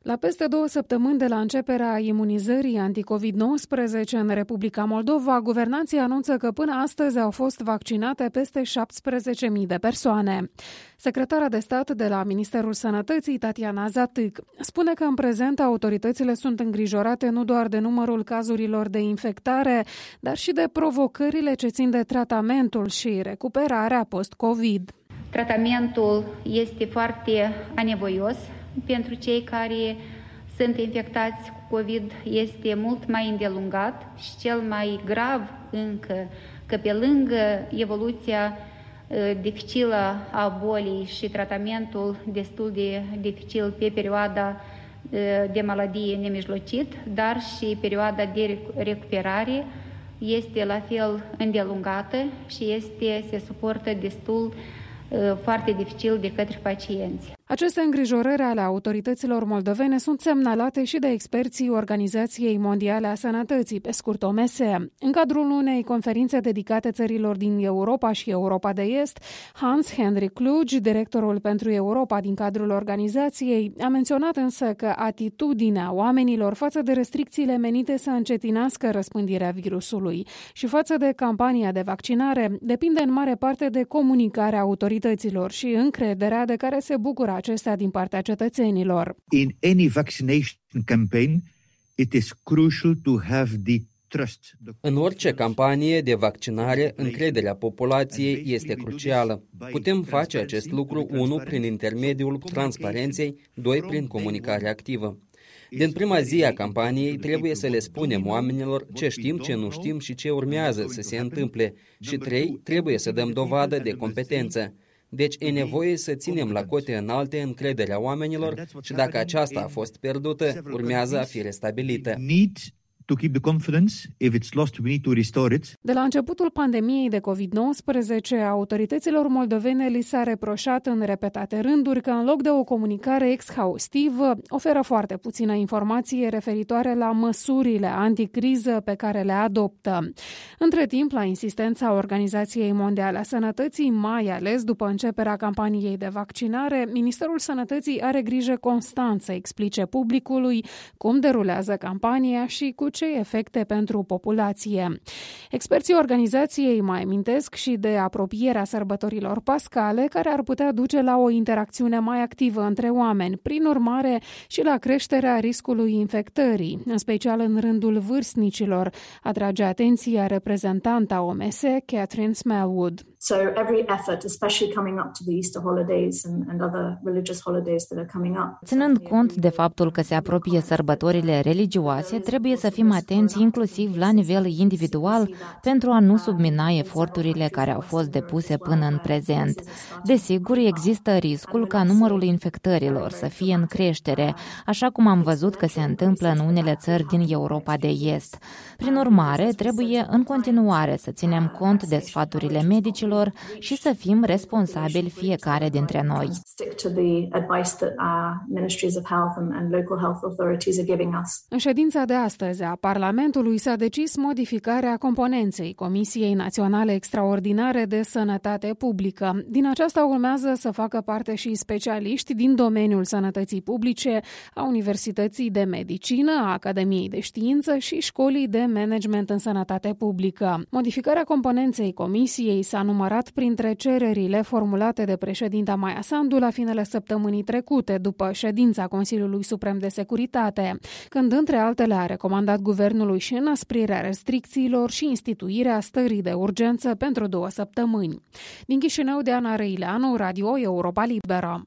La peste 2 săptămâni de la începerea imunizării anticovid-19 în Republica Moldova, guvernanții anunță că până astăzi au fost vaccinate peste 17.000 de persoane. Secretara de stat de la Ministerul Sănătății, Tatiana Zatâc, spune că în prezent autoritățile sunt îngrijorate nu doar de numărul cazurilor de infectare, dar și de provocările ce țin de tratamentul și recuperarea post-COVID. Tratamentul este foarte anevoios pentru cei care sunt infectați cu COVID, este mult mai îndelungat și cel mai grav încă că pe lângă evoluția dificilă a bolii și tratamentul destul de dificil pe perioada de maladie nemijlocit, dar și perioada de recuperare este la fel îndelungată și se suportă destul foarte dificil de către pacienți. Aceste îngrijorări ale autorităților moldovene sunt semnalate și de experții Organizației Mondiale a Sănătății, pe scurt OMS. În cadrul unei conferințe dedicate țărilor din Europa și Europa de Est, Hans-Henrik Kluge, directorul pentru Europa din cadrul organizației, a menționat însă că atitudinea oamenilor față de restricțiile menite să încetinească răspândirea virusului și față de campania de vaccinare depinde în mare parte de comunicarea autorităților și încrederea de care se bucură acestea din partea cetățenilor. In any vaccination campaign, it is crucial to have the trust. În orice campanie de vaccinare, încrederea populației este crucială. Putem face acest lucru, 1, prin intermediul transparenței, 2, prin comunicare activă. Din prima zi a campaniei trebuie să le spunem oamenilor ce știm, ce nu știm și ce urmează să se întâmple. Și 3, trebuie să dăm dovadă de competență. Deci e nevoie să ținem la cote înalte încrederea oamenilor și dacă aceasta a fost pierdută, urmează a fi restabilită. To keep the confidence, if it's lost, we need to restore it. De la începutul pandemiei de COVID-19, autorităților moldovene li s-a reproșat în repetate rânduri că în loc de o comunicare exhaustivă, oferă foarte puțină informație referitoare la măsurile anticriză pe care le adoptă. Între timp, la insistența Organizației Mondiale a Sănătății, mai ales după începerea campaniei de vaccinare, Ministerul Sănătății are grijă constant să explice publicului cum derulează campania și cu ce efecte pentru populație. Experții organizației mai amintesc și de apropierea sărbătorilor pascale, care ar putea duce la o interacțiune mai activă între oameni, prin urmare și la creșterea riscului infectării, în special în rândul vârstnicilor, atrage atenția reprezentanta OMS, Catherine Smallwood. So every effort, especially coming up to the Easter holidays and other religious holidays that are coming up. Ținând cont de faptul că se apropie sărbătorile religioase, trebuie să fim atenți inclusiv la nivel individual pentru a nu submina eforturile care au fost depuse până în prezent. Desigur, există riscul ca numărul infectărilor să fie în creștere, așa cum am văzut că se întâmplă în unele țări din Europa de Est. Prin urmare, trebuie în continuare să ținem cont de sfaturile medicilor și să fim responsabili fiecare dintre noi. În ședința de astăzi a Parlamentului s-a decis modificarea componenței Comisiei Naționale Extraordinare de Sănătate Publică. Din aceasta urmează să facă parte și specialiști din domeniul sănătății publice, a Universității de Medicină, a Academiei de Știință și Școlii de Management în Sănătate Publică. Modificarea componenței Comisiei s-a numărat printre cererile formulate de președinta Maia Sandu la finele săptămânii trecute, după ședința Consiliului Suprem de Securitate, când, între altele, a recomandat guvernului și înăsprirea restricțiilor și instituirea stării de urgență pentru 2 săptămâni. Din Chișinău, Diana Răileanu, Radio Europa Liberă.